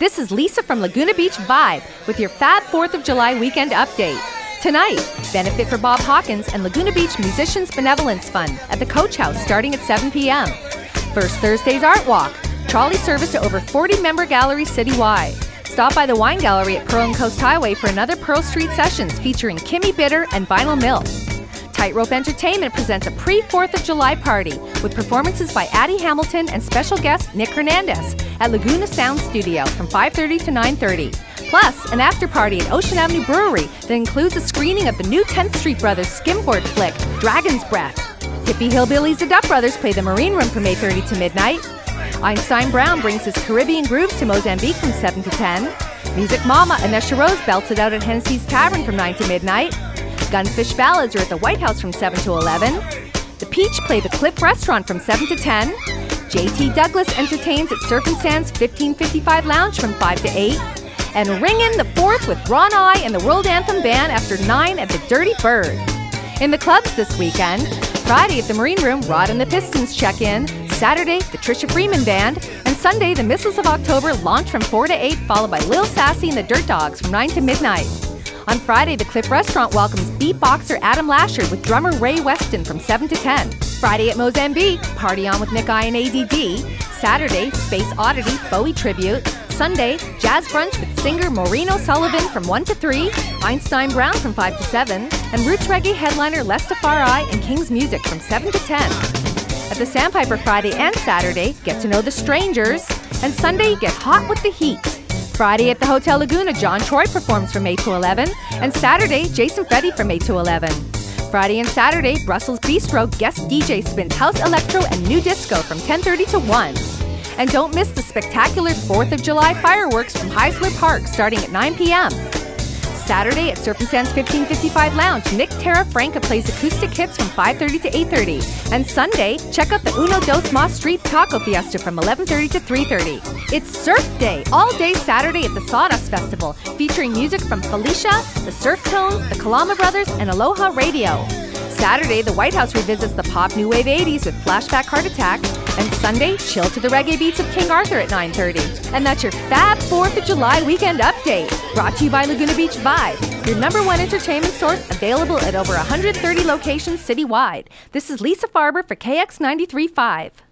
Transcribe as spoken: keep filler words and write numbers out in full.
This is Lisa from Laguna Beach Vibe with your Fab fourth of July weekend update. Tonight, benefit for Bob Hawkins and Laguna Beach Musicians Benevolence Fund at the Coach House starting at seven p.m. First Thursday's Art Walk, trolley service to over forty member galleries citywide. Stop by the Wine Gallery at Pearl and Coast Highway for another Pearl Street Sessions featuring Kimmy Bitter and Vinyl Milk. Tightrope Entertainment presents a pre-fourth of July party with performances by Addie Hamilton and special guest Nick Hernandez at Laguna Sound Studio from five thirty to nine thirty. Plus, an after-party at Ocean Avenue Brewery that includes a screening of the new tenth Street Brothers skimboard flick, Dragon's Breath. Hippie Hillbillies the Duck Brothers play the Marine Room from eight thirty to midnight. Einstein Brown brings his Caribbean grooves to Mozambique from seven to ten. Music Mama Anesha Rose belts it out at Hennessy's Tavern from nine to midnight. Gunfish Ballads are at the White House from seven to eleven. The Peach play the Cliff Restaurant from seven to ten. J T Douglas entertains at Surf and Sands fifteen fifty-five Lounge from five to eight. And ring in the fourth with Ron I and the World Anthem Band after nine at the Dirty Bird. In the clubs this weekend, Friday at the Marine Room, Rod and the Pistons check in. Saturday, the Trisha Freeman Band. And Sunday, the Missiles of October launch from four to eight, followed by Lil Sassy and the Dirt Dogs from nine to midnight. On Friday, the Cliff Restaurant welcomes beatboxer Adam Lasher with drummer Ray Weston from seven to ten. Friday at Mozambique, party on with Nick I and A D D. Saturday, Space Oddity, Bowie Tribute. Sunday, Jazz Brunch with singer Maureen O'Sullivan from one to three, Einstein Brown from five to seven, and Roots Reggae headliner Lestafari and King's Music from seven to ten. At the Sandpiper Friday and Saturday, get to know the Strangers, and Sunday, get hot with the heat. Friday at the Hotel Laguna, John Troy performs from eight to eleven, and Saturday, Jason Freddy from eight to eleven. Friday and Saturday, Brussels Bistro guest D J spins house electro and new disco from ten thirty to one. And don't miss the spectacular fourth of July fireworks from Heisler Park starting at nine p.m. Saturday at Surf and Sands fifteen fifty-five Lounge, Nick Terra Franca plays acoustic hits from five thirty to eight thirty. And Sunday, check out the Uno Dos Mas Street Taco Fiesta from eleven thirty to three thirty. It's Surf Day, all day Saturday at the Sawdust Festival, featuring music from Felicia, the Surf Tones, the Kalama Brothers, and Aloha Radio. Saturday, the White House revisits the pop new wave eighties with Flashback Heart Attack. And Sunday, chill to the reggae beats of King Arthur at nine thirty. And that's your Fab fourth of July weekend update. Brought to you by Laguna Beach Vibe, your number one entertainment source, available at over one hundred thirty locations citywide. This is Lisa Farber for K X ninety-three point five.